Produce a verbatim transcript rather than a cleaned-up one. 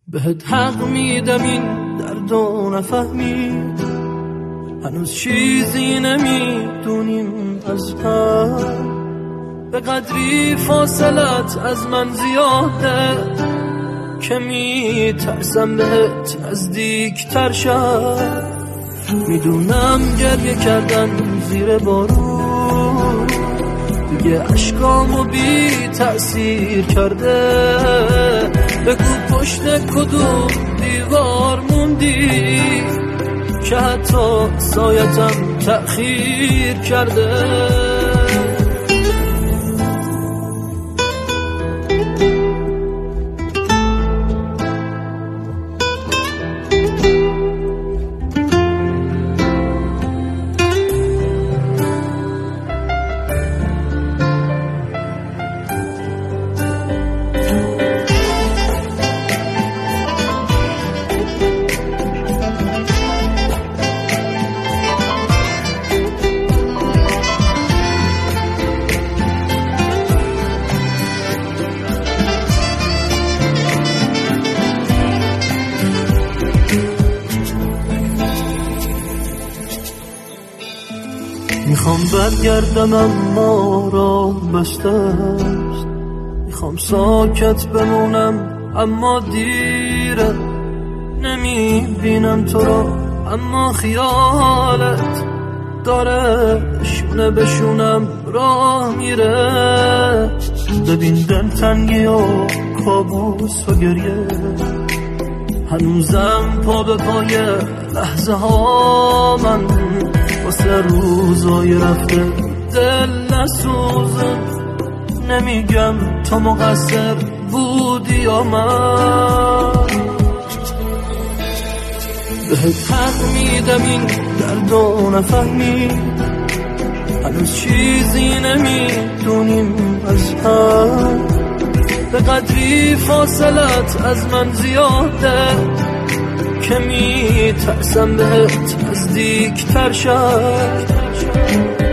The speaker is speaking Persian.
بهت حق میدم این دردو نفهمید، هنوز چیزی نمیدونیم از هم، به قدری فاصلت از من زیاده که میترسم بهت نزدیک تر شم. میدونم گریه کردن زیر بارون دیگه عشقامو بی تأثیر کرده، بگو پشت کدوم دیوار موندی که حتی سایتم تأخیر کرده. میخوام برگردم اما راه بسته است، میخوام ساکت بمونم اما دیره، نمیبینم تو رو اما خیالت داره شونه بشونم راه میره. ببین دلتنگی و کابوس و گریه، هنوزم پا به پای لحظه ها من واسه روزای رفته دل نسوزم. نمیگم تو مقصر بودی یا من، بهت حق میدم این دردو نفهمی، هنوز چیزی نمیدونیم از هم، به قدری فاصلت از من زیاده که میترسم بهت نزدیک تر شم.